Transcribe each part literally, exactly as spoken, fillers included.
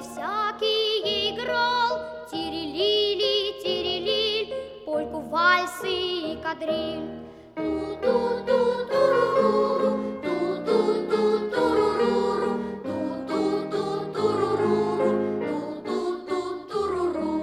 и всякий играл. Тирилили, тирилиль, польку, вальсы и кадриль. Ту-ту-ту-туруруру, ту-ту-ту-туруруру, ту-ту-ту-туруруру, ту-ту-ту-туруру.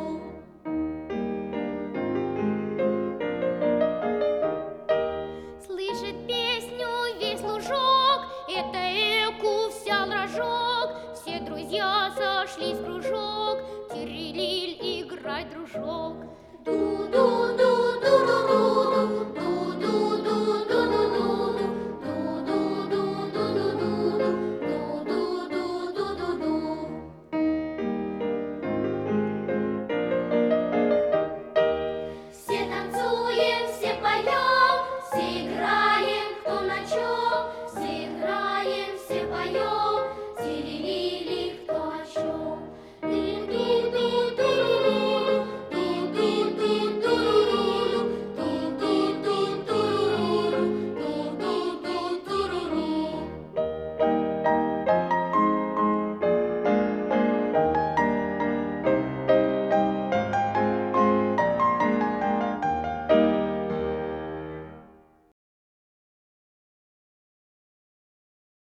Слышит песню весь лужок, это эку взял рожок. Все друзья сошлись в кружок, тирилиль, играй, дружок. Ду-ду.